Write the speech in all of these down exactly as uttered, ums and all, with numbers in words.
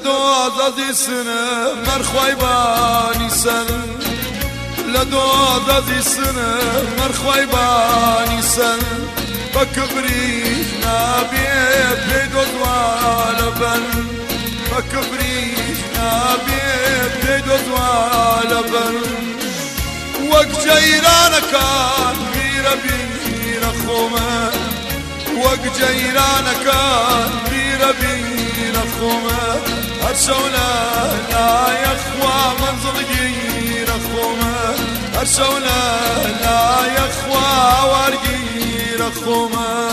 لدوز ازي سنة مرخوي باني سن لدوز ازي سنة مرخوي باني سن بكبري نابي بيدوز والبن بكبري نابي بيدوز والبن وق جيران كان بيرا بيرا خومه وق جيران كان بيرا بيرا خومه هرشولا لا يخوى منظر غير خومه هرشولا لا يخوى ورغير خومه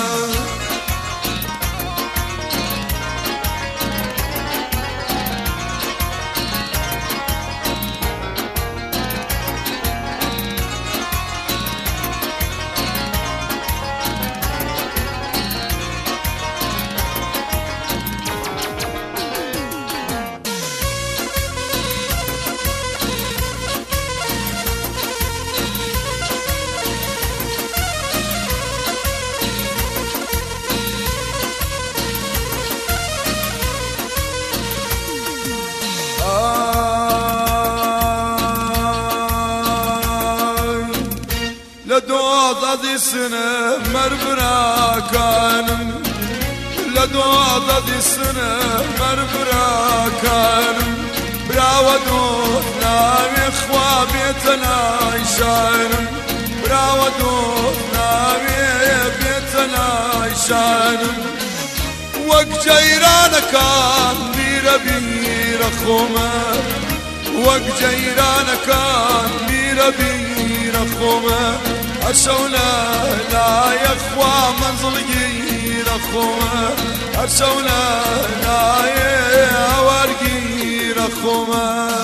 لدوز ازي سنة مربرا كانم لدوز ازي سنة مربرا كانم براودو نامي اخوا بيتنا يشانم براودو نامي بيتنا يشانم وق جيران كان بيرا بيرا خومه وق جيران كان بيرا بيرا خومه هرشولا لا يخوى منظر غير خومه هرشولا لا يهوى غير خومه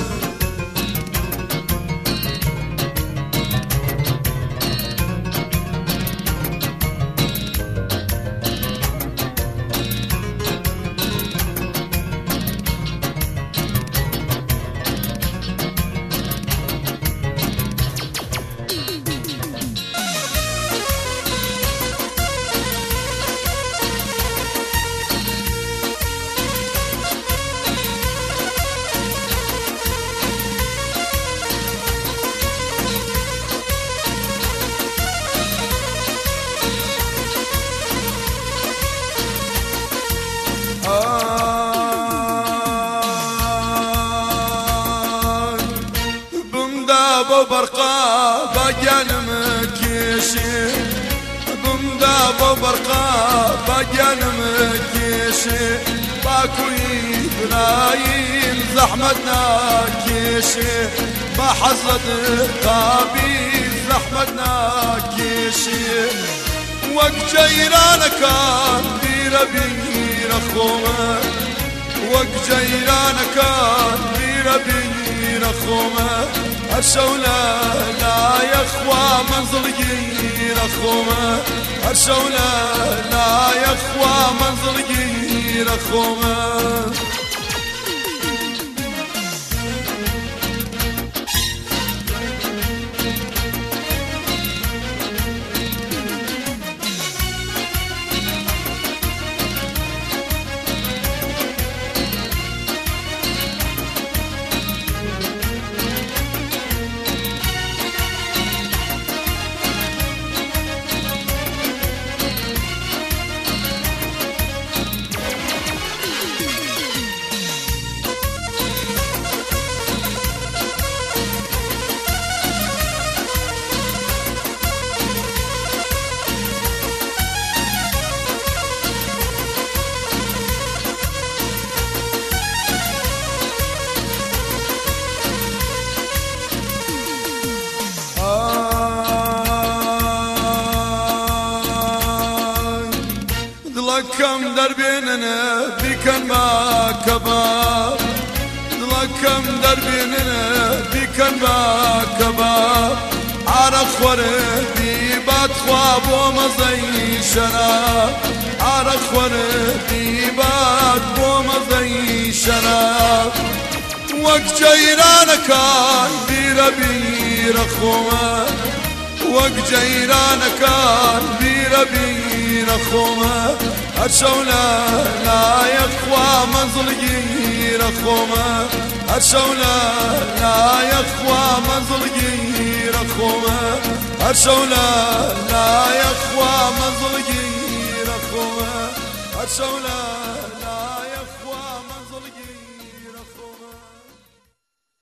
برقا باقيان مكيشي بمدا ببرقا باقيان مكيشي باكوي بنايم زحمتنا كيشي بحصد قابيل زحمتنا كيشي وق جيران كان بيرا بيرا خومه وق جيران كان بيرا بيرا خومه هرشولا لا يخوى منظر غير خومه هرشولا لا يخوى منظر غير خومه ضلكم دربيننا بكن ما كباب ضلكم دربيننا بكن ما كباب عرق وردي بات خواب ومزي شراب عرق وردي بات ومزي شراب وق جيران كان بيرا بيرا خومه وق جيران كان بيرا بيرا خومه هرشولا لا يخوى منظر غير رخومه هالشولة لا يخوى منزلقي رخومه هالشولة لا يخوى منزلقي رخومه هالشولة